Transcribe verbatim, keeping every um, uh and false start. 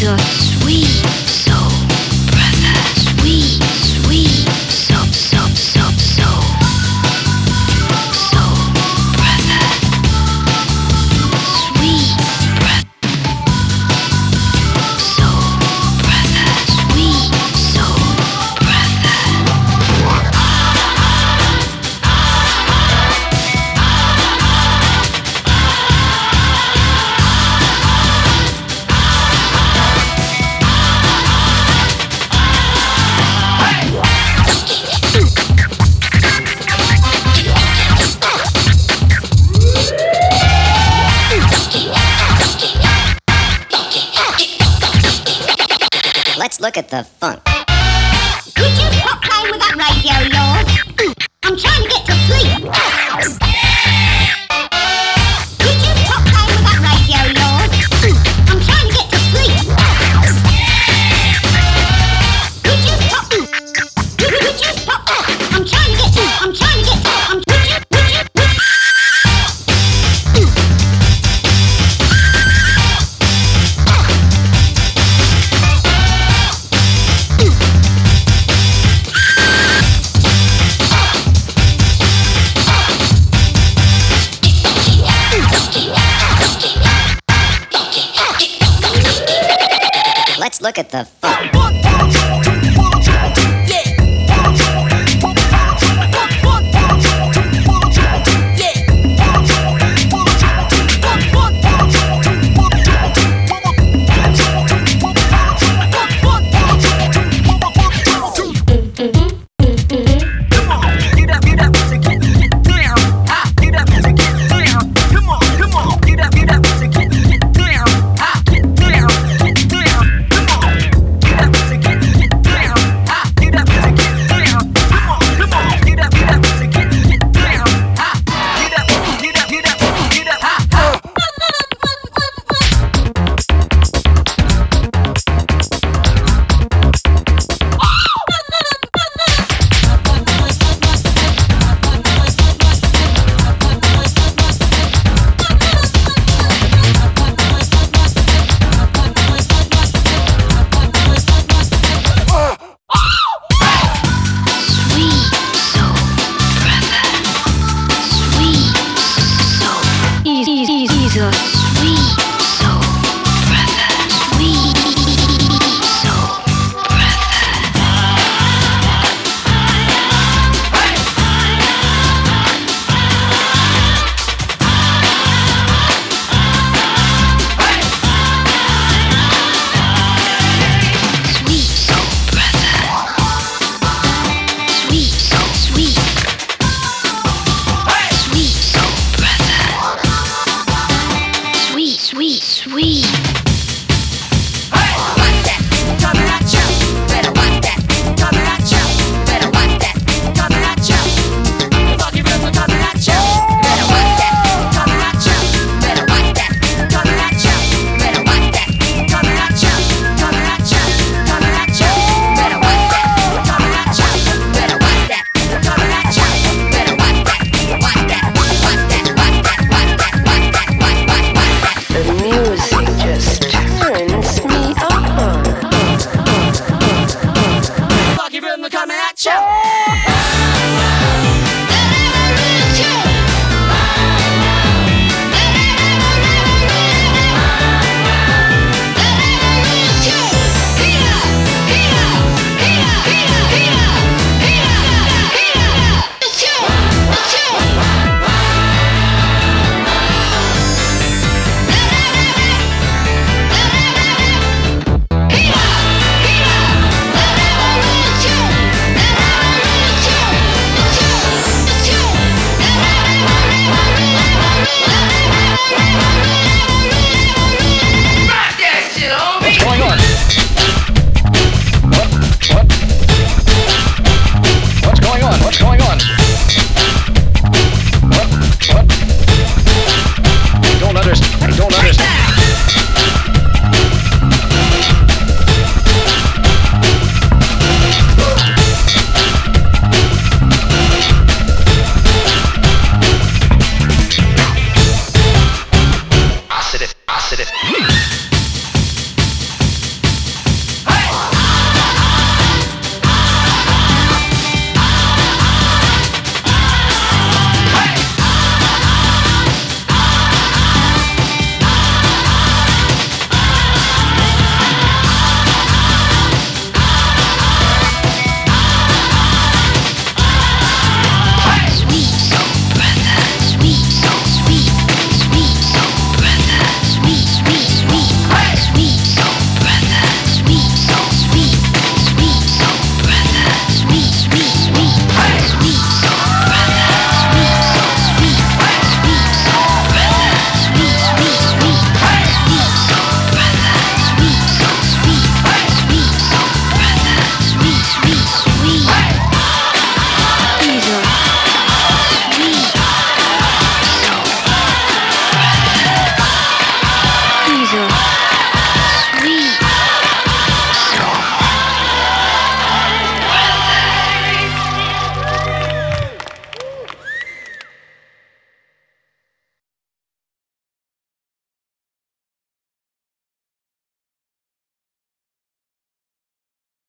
a sweet soul brother. Sweet, sweet soul, soul, soul, soul. Soul brother. Sweet brother. Soul brother. Sweet soul brother. Let's look at the funk. Could you stop playing with that radio of yours? I'm trying to get to sleep. Could you stop playing with that radio of yours? I'm trying to get to sleep. Could you stop? Could, could you stop? I'm trying to get to. I'm trying to get to. I'm. Would you? Would you? Would Let's look at the funk. He's a sweet soul brother. Sweet soul Sweet soul brother. Sweet soul, sweet. Sweet soul brother. Sweet, sweet, sweet. Watch that, coming at you. Better watch that, coming at you. Better watch that, coming at you. The funky rhythm coming at you. Better watch that, coming at you. Better watch that, coming at you. Better watch that, coming at you. Coming at you, coming at you. Better watch that, coming at you. Better watch that, coming at you. Better watch that, watch that, watch that, watch that, watch that, watch that, watch, watch, watch that. The music just turns me on. Funky rhythm coming at you. What's going on? What's going on? What? What? I don't understand. I don't understand. Positive, positive.